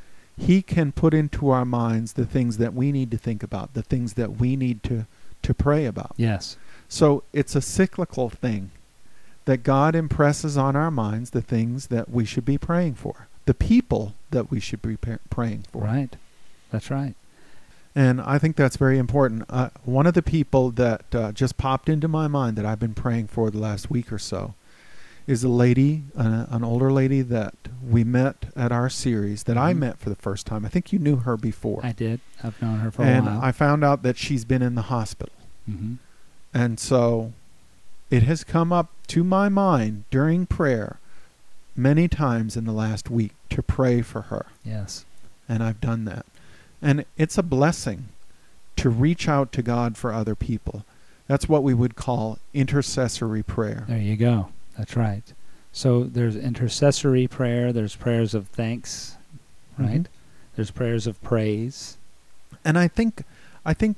He can put into our minds the things that we need to think about, the things that we need to, to pray about. Yes. So it's a cyclical thing that God impresses on our minds the things that we should be praying for, the people that we should be pa- praying for. Right. That's right. And I think that's very important. Uh, one of the people that uh, just popped into my mind that I've been praying for the last week or so is a lady, uh, an older lady that we met at our series, that I Mhm. met for the first time. I think you knew her before. I did. I've known her for and a while. I found out that she's been in the hospital. mm-hmm. And so it has come up to my mind during prayer many times in the last week to pray for her. Yes. And I've done that. And it's a blessing to reach out to God for other people. That's what we would call intercessory prayer. There you go. That's right. So there's intercessory prayer. There's prayers of thanks, right? Mhm. There's prayers of praise. And I think I think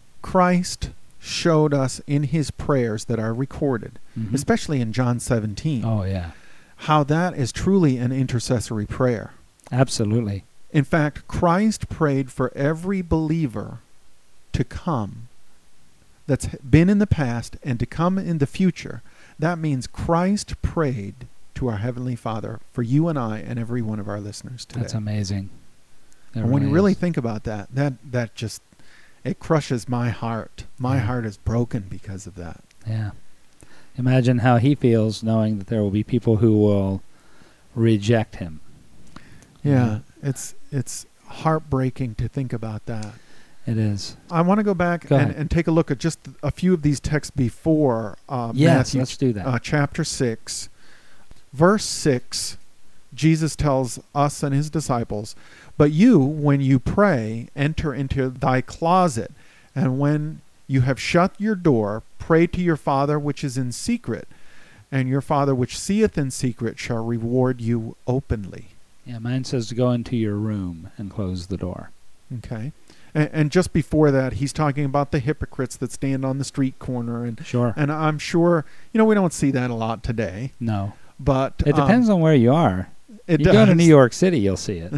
Christ showed us in His prayers that are recorded, Mhm. especially in John seventeen, Oh, yeah. how that is truly an intercessory prayer. Absolutely. In fact, Christ prayed for every believer to come that's been in the past and to come in the future. That means Christ prayed to our Heavenly Father for you and I and every one of our listeners today. That's amazing. It And when you really is. think about that, that that just, it crushes my heart. My Yeah. heart is broken because of that. Yeah. Imagine how he feels knowing that there will be people who will reject him. Yeah, it's it's heartbreaking to think about that. It is. I want to go back Go and, ahead. and take a look at just a few of these texts before uh, Yes, Matthew let's do that. uh, chapter six. Verse six, Jesus tells us and his disciples, "But you, when you pray, enter into thy closet, and when you have shut your door, pray to your Father which is in secret, and your Father which seeth in secret shall reward you openly." Yeah, mine says to go into your room and close the door. Okay. And, and just before that, he's talking about the hypocrites that stand on the street corner. And, Sure. and I'm sure, you know, we don't see that a lot today. No. But It depends um, on where you are. it you does. go to New York City, you'll see it.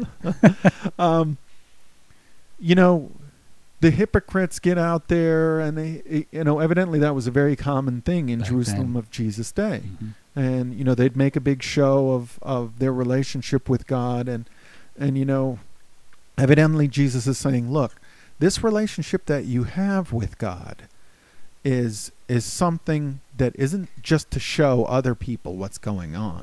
um, you know, the hypocrites get out there, and they, you know, evidently that was a very common thing in Back Jerusalem then. of Jesus' day. Mhm. And, you know, they'd make a big show of, of their relationship with God. And, and, you know, evidently Jesus is saying, look, this relationship that you have with God is is something that isn't just to show other people what's going on.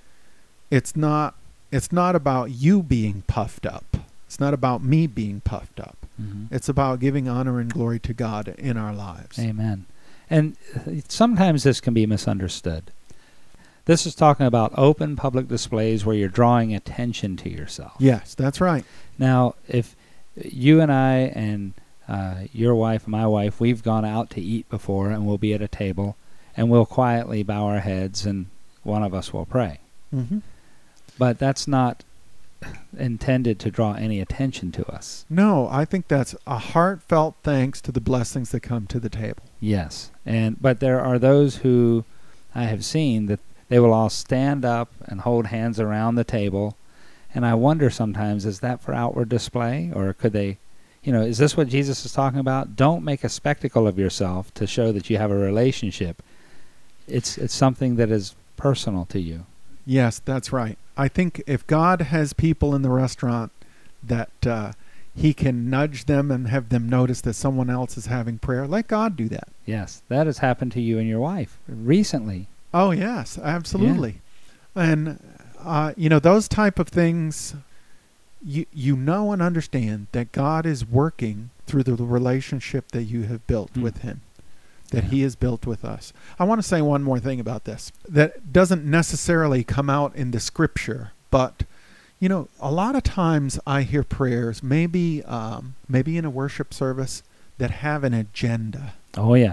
It's not it's not about you being puffed up. It's not about me being puffed up. Mhm. It's about giving honor and glory to God in our lives. Amen. And uh, sometimes this can be misunderstood. This is talking about open public displays where you're drawing attention to yourself. Yes, that's right. Now, if you and I and uh, your wife and my wife, we've gone out to eat before, and we'll be at a table, and we'll quietly bow our heads, and one of us will pray. Mm-hmm. But that's not intended to draw any attention to us. No, I think that's a heartfelt thanks to the blessings that come to the table. Yes, and but there are those who I have seen that they will all stand up and hold hands around the table, and I wonder sometimes, is that for outward display, or could they, you know, is this what Jesus is talking about? Don't make a spectacle of yourself to show that you have a relationship. It's it's something that is personal to you. Yes, that's right. I think if God has people in the restaurant that uh, he can nudge them and have them notice that someone else is having prayer, let God do that. Yes, that has happened to you and your wife recently. Oh, yes, absolutely. And, uh, you know, those type of things, you, you know and understand that God is working through the relationship that you have built Mm. with him, that Yeah. he has built with us. I want to say one more thing about this that doesn't necessarily come out in the scripture, but, you know, a lot of times I hear prayers, maybe, um, maybe in a worship service, that have an agenda. Oh, yeah.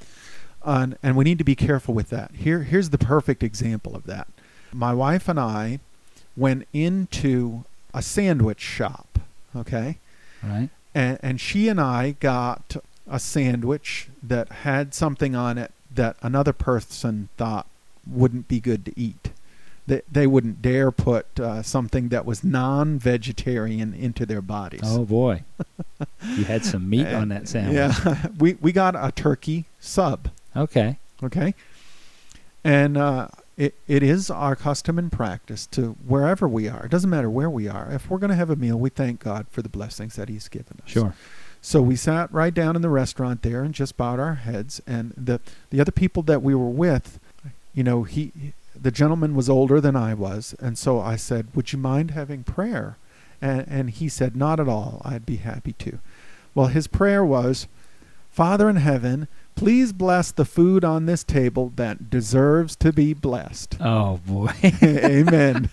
Uh, and we need to be careful with that. Here, here's the perfect example of that. My wife and I went into a sandwich shop, okay? Right. And, and she and I got a sandwich that had something on it that another person thought wouldn't be good to eat. They, they wouldn't dare put uh, something that was non-vegetarian into their bodies. Oh, boy. You had some meat on that sandwich. Yeah, we, we got a turkey sub. Okay. Okay. And uh, it it is our custom and practice to, wherever we are, it doesn't matter where we are, if we're going to have a meal, we thank God for the blessings that he's given us. Sure. So we sat right down in the restaurant there and just bowed our heads. And the, the other people that we were with, you know, he the gentleman was older than I was. And so I said, would you mind having prayer? And, and he said, not at all. I'd be happy to. Well, his prayer was, Father in heaven, please bless the food on this table that deserves to be blessed. Oh, boy. Amen.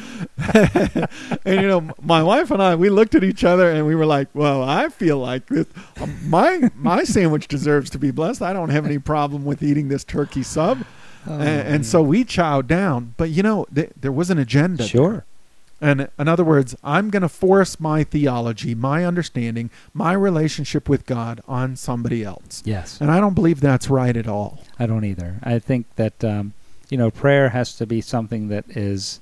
And, you know, my wife and I, we looked at each other and we were like, well, I feel like this, my, my sandwich deserves to be blessed. I don't have any problem with eating this turkey sub. Oh, and, and so we chowed down. But, you know, th- there was an agenda. Sure. There. And in other words, I'm going to force my theology, my understanding, my relationship with God on somebody else. Yes. And I don't believe that's right at all. I don't either. I think that, um, you know, prayer has to be something that is,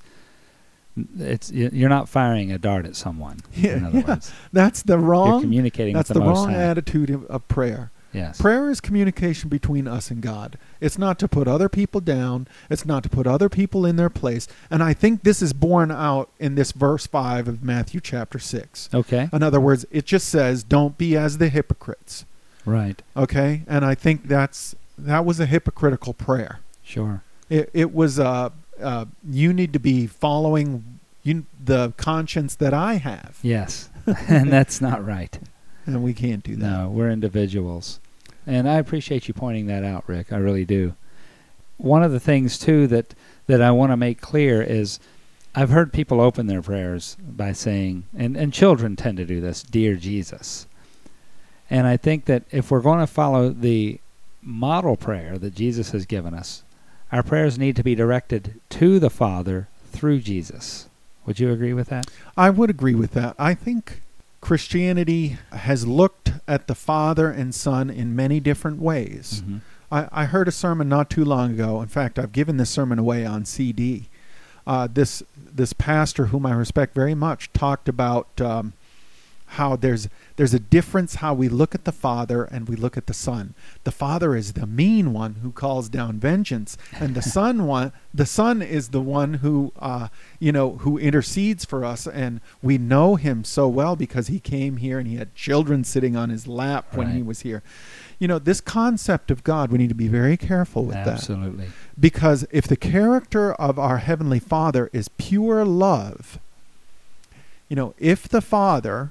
it's you're not firing a dart at someone. Yeah, in other yeah. words, That's the you're wrong. communicating That's with the the Most wrong High. attitude of, of prayer. Yes. Prayer is communication between us and God. It's not to put other people down. It's not to put other people in their place. And I think this is borne out in this verse five of Matthew chapter six. Okay. In other words, it just says, don't be as the hypocrites. Right. Okay? And I think that's that was a hypocritical prayer. Sure. It, it was, uh, uh, you need to be following you, the conscience that I have. Yes. And that's not right. And we can't do that. No, we're individuals. And I appreciate you pointing that out, Rick. I really do. One of the things, too, that, that I want to make clear is I've heard people open their prayers by saying, and, and children tend to do this, "Dear Jesus." And I think that if we're going to follow the model prayer that Jesus has given us, our prayers need to be directed to the Father through Jesus. Would you agree with that? I would agree with that. I think Christianity has looked at the Father and Son in many different ways. Mm-hmm. I, I heard a sermon not too long ago. In fact, I've given this sermon away on C D. Uh, this this pastor, whom I respect very much, talked about um, how there's there's a difference how we look at the Father and we look at the Son. The Father is the mean one who calls down vengeance, and the Son one the Son is the one who uh, you know who intercedes for us, and we know him so well because he came here and he had children sitting on his lap when Right. he was here. You know, this concept of God, we need to be very careful with that. Absolutely. Because if the character of our Heavenly Father is pure love, you know, if the Father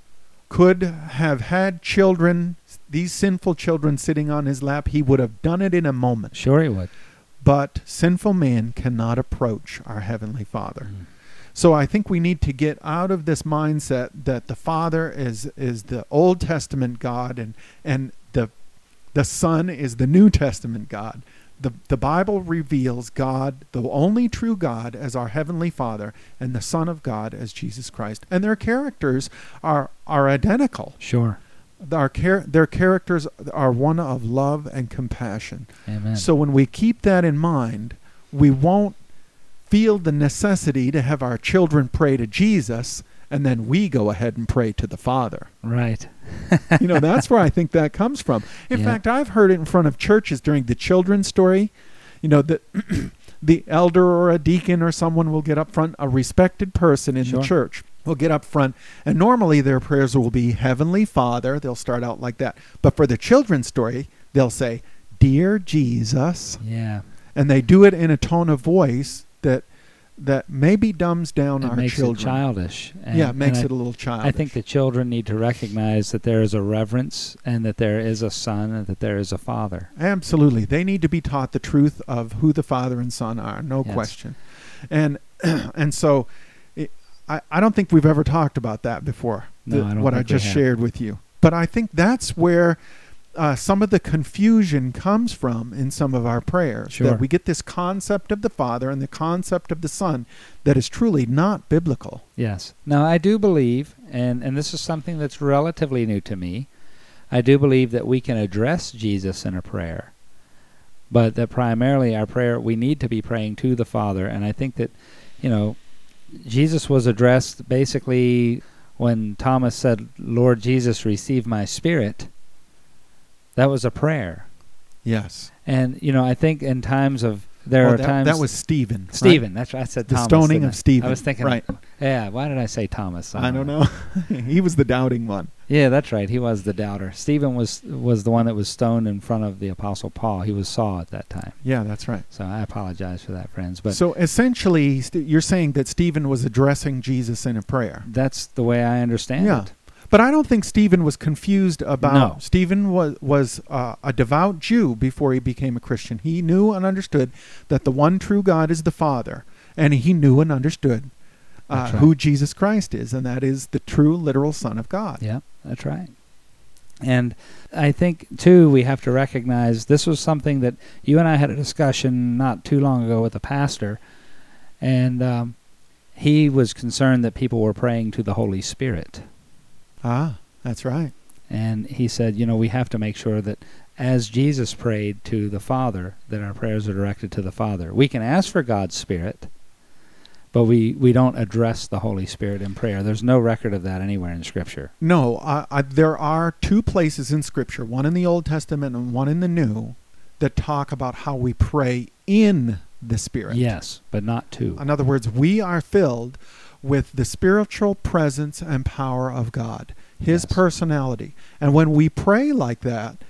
could have had children, these sinful children sitting on his lap, he would have done it in a moment. Sure he would. But sinful man cannot approach our Heavenly Father. Mm. So I think we need to get out of this mindset that the Father is is the Old Testament God and and the the Son is the New Testament God. The the Bible reveals God, the only true God, as our Heavenly Father, and the Son of God as Jesus Christ. And their characters are are identical. Sure. Our char- their characters are one of love and compassion. Amen. So when we keep that in mind, we won't feel the necessity to have our children pray to Jesus and then we go ahead and pray to the Father. Right. You know, that's where I think that comes from. In Yeah. fact, I've heard it in front of churches during the children's story. You know, the the elder or a deacon or someone will get up front, a respected person in Sure. the church will get up front, and normally their prayers will be, Heavenly Father. They'll start out like that. But for the children's story, they'll say, Dear Jesus. Yeah. And they do it in a tone of voice that that maybe dumbs down It our makes children. it childish. And, yeah, it makes and it I, a little childish. I think the children need to recognize that there is a reverence and that there is a Son and that there is a Father. Absolutely. They need to be taught the truth of who the Father and Son are, no Yes. question. And and so it, I, I don't think we've ever talked about that before, No, the- I don't what I think we just have. shared with you. But I think that's where uh, some of the confusion comes from in some of our prayers. Sure. That we get this concept of the Father and the concept of the Son that is truly not biblical. Yes. Now, I do believe, and, and this is something that's relatively new to me, I do believe that we can address Jesus in a prayer, but that primarily our prayer, we need to be praying to the Father. And I think that, you know, Jesus was addressed basically when Thomas said, Lord Jesus, receive my spirit. That was a prayer. Yes. And, you know, I think in times of, there Well, are that, times... that was Stephen. right? Stephen, that's right. I said The Thomas. stoning didn't of I? Stephen. I was thinking, Right. yeah, why did I say Thomas? I don't know. He was the doubting one. Yeah, that's right. He was the doubter. Stephen was was the one that was stoned in front of the Apostle Paul. He was Saul at that time. Yeah, that's right. So I apologize for that, friends. But So essentially, st- you're saying that Stephen was addressing Jesus in a prayer. that's the way I understand Yeah. it. But I don't think Stephen was confused about. No. Stephen was was uh, a devout Jew before he became a Christian. He knew and understood that the one true God is the Father, and he knew and understood uh, That's right. who Jesus Christ is, and that is the true, literal Son of God. Yeah, that's right. And I think, too, we have to recognize this was something that you and I had a discussion not too long ago with a pastor, and um, he was concerned that people were praying to the Holy Spirit. Ah, that's right. And he said, you know, we have to make sure that as Jesus prayed to the Father, that our prayers are directed to the Father. We can ask for God's Spirit, but we, we don't address the Holy Spirit in prayer. There's no record of that anywhere in Scripture. No, uh, uh, there are two places in Scripture, one in the Old Testament and one in the New, that talk about how we pray in the Spirit. Yes, but not to. In other words, we are filled with the spiritual presence and power of God, His Yes. personality. And when we pray like that,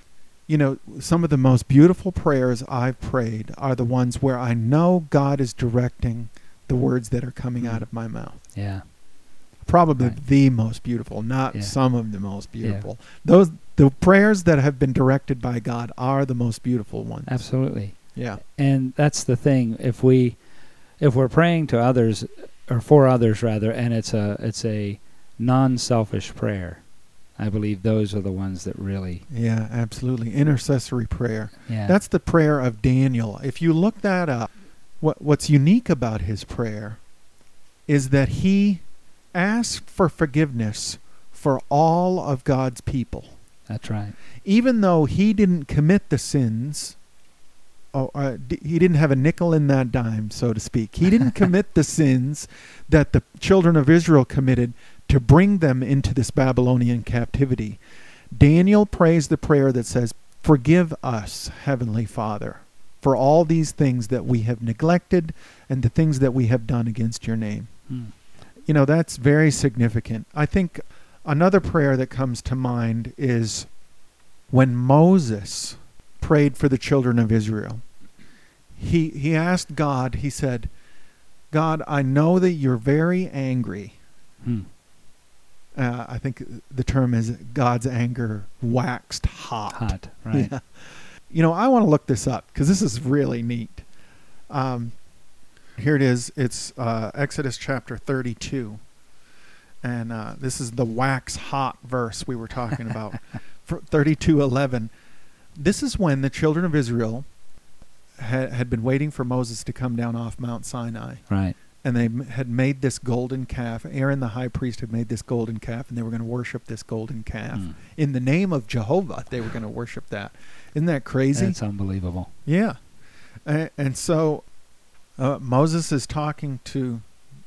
you know, some of the most beautiful prayers I've prayed are the ones where I know God is directing the words that are coming Mm. out of my mouth. Yeah. Probably Right. the most beautiful, not Yeah. some of the most beautiful. Those the prayers that have been directed by God are the most beautiful ones. Absolutely. Yeah. And that's the thing. If we, if we're praying to others, or for others rather, and it's a it's a non-selfish prayer, I believe those are the ones that really. Yeah, absolutely. Intercessory prayer. Yeah. That's the prayer of Daniel. If you look that up, what what's unique about his prayer is that he asked for forgiveness for all of God's people. That's right. Even though he didn't commit the sins, oh, uh, d- he didn't have a nickel in that dime, so to speak. He didn't commit the sins that the children of Israel committed to bring them into this Babylonian captivity. Daniel prays the prayer that says, "Forgive us, Heavenly Father, for all these things that we have neglected and the things that we have done against your name." Hmm. You know, that's very significant. I think another prayer that comes to mind is when Moses prayed for the children of Israel. He he asked God, he said, "God, I know that you're very angry." Hmm. Uh, I think the term is God's anger waxed hot. Hot. Right. Yeah. You know, I want to look this up because this is really neat. Um, here it is. It's uh, Exodus chapter thirty-two. And uh, this is the wax hot verse we were talking about. thirty-two eleven. This is when the children of Israel ha- had been waiting for Moses to come down off Mount Sinai. Right. And they m- had made this golden calf. Aaron the high priest had made this golden calf, and they were going to worship this golden calf. Hmm. In the name of Jehovah, they were going to worship that. Isn't that crazy? That's unbelievable. Yeah. And, and so uh, Moses is talking to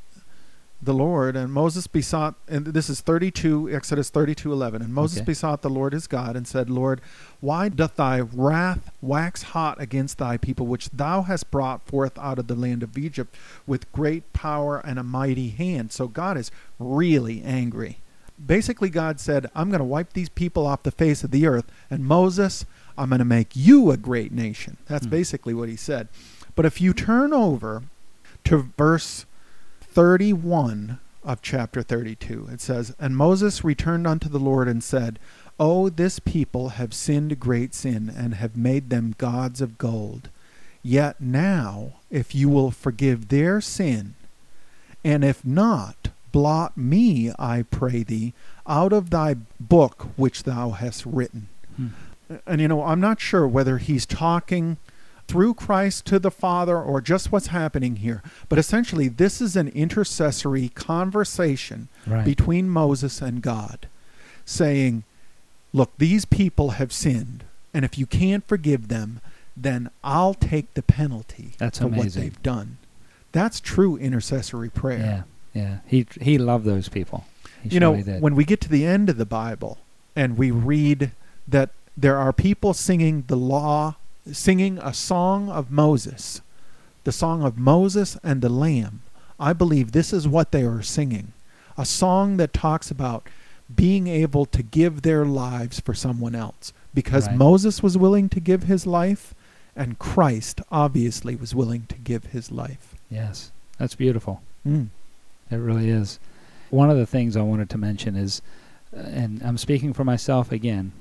the Lord, and Moses besought, and this is thirty-two, Exodus thirty-two eleven, and Moses Okay. besought the Lord his God and said, "Lord, why doth thy wrath wax hot against thy people, which thou hast brought forth out of the land of Egypt with great power and a mighty hand?" So God is really angry. Basically, God said, "I'm going to wipe these people off the face of the earth, and Moses, I'm going to make you a great nation." That's Hmm. basically what he said. But if you turn over to verse thirty-one of chapter thirty-two, it says, "And Moses returned unto the Lord and said, O, this people have sinned a great sin, and have made them gods of gold. Yet now, if you will forgive their sin, and if not, blot me, I pray thee, out of thy book which thou hast written." Hmm. And you know, I'm not sure whether he's talking through Christ to the Father or just what's happening here. But essentially, this is an intercessory conversation Right. between Moses and God, saying, look, these people have sinned, and if you can't forgive them, then I'll take the penalty That's for what amazing. they've done. That's true intercessory prayer. Yeah. Yeah. He he loved those people. He You know, surely did. when we get to the end of the Bible and we read that there are people singing the law, singing a song of Moses, the song of Moses and the Lamb, I believe this is what they are singing. A song that talks about being able to give their lives for someone else. Because Right. Moses was willing to give his life, and Christ obviously was willing to give his life. Yes. That's beautiful. Mm. It really is. One of the things I wanted to mention is, uh, and I'm speaking for myself again,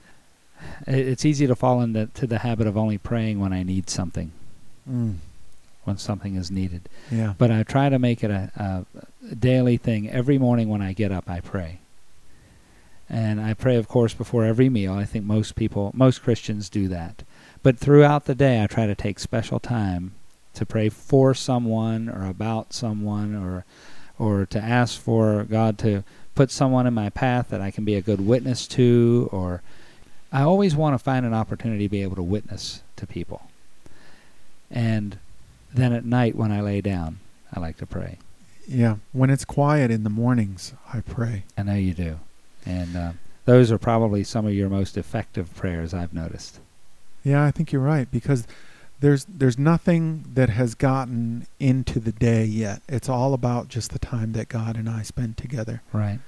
i- it's easy to fall into to the habit of only praying when I need something, Mm. when something is needed. Yeah. But I try to make it a, a, a daily thing. Every morning when I get up, I pray. And I pray, of course, before every meal. I think most people, most Christians do that. But throughout the day, I try to take special time to pray for someone or about someone, or or to ask for God to put someone in my path that I can be a good witness to. Or I always want to find an opportunity to be able to witness to people. And then at night when I lay down, I like to pray. Yeah. When it's quiet in the mornings, I pray. I know you do. And uh, those are probably some of your most effective prayers, I've noticed. Yeah, I think you're right, because there's there's nothing that has gotten into the day yet. It's all about just the time that God and I spend together. Right.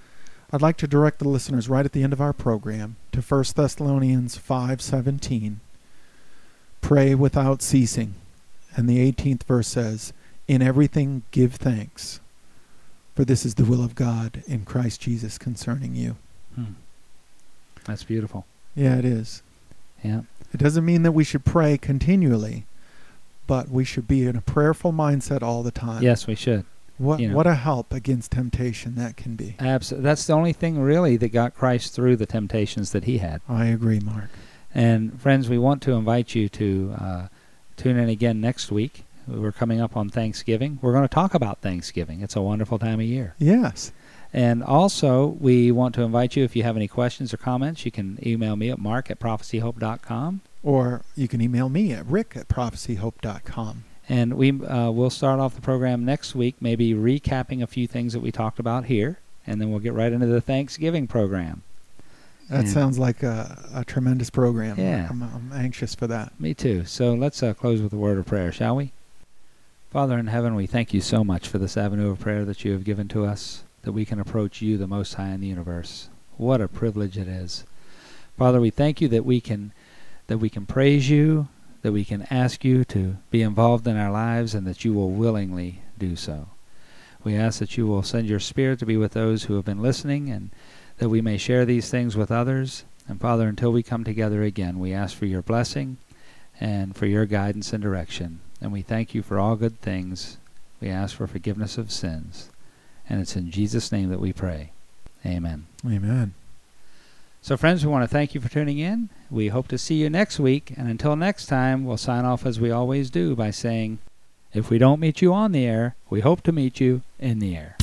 I'd like to direct the listeners right at the end of our program to First Thessalonians five seventeen. Pray without ceasing. And the eighteenth verse says, in everything give thanks, for this is the will of God in Christ Jesus concerning you. Hmm. That's beautiful. Yeah, it is. Yeah. It doesn't mean that we should pray continually, but we should be in a prayerful mindset all the time. Yes, we should. What You know. what a help against temptation that can be. Absolutely. That's the only thing really that got Christ through the temptations that he had. I agree, Mark. And friends, we want to invite you to uh, tune in again next week. We're coming up on Thanksgiving. We're going to talk about Thanksgiving. It's a wonderful time of year. Yes. And also, we want to invite you, if you have any questions or comments, you can email me at mark at prophecy hope dot com. Or you can email me at rick at prophecy hope dot com. And we uh, will start off the program next week, maybe recapping a few things that we talked about here, and then we'll get right into the Thanksgiving program. That Yeah. sounds like a, a tremendous program. Yeah. I'm, I'm anxious for that. Me too. So let's uh, close with a word of prayer, shall we? Father in heaven, we thank you so much for this avenue of prayer that you have given to us, that we can approach you, the Most High in the universe. What a privilege it is. Father, we thank you that we can that we can praise you, that we can ask you to be involved in our lives, and that you will willingly do so. We ask that you will send your Spirit to be with those who have been listening, and that we may share these things with others. And Father, until we come together again, we ask for your blessing and for your guidance and direction. And we thank you for all good things. We ask for forgiveness of sins. And it's in Jesus' name that we pray. Amen. Amen. So friends, we want to thank you for tuning in. We hope to see you next week. And until next time, we'll sign off as we always do by saying, if we don't meet you on the air, we hope to meet you in the air.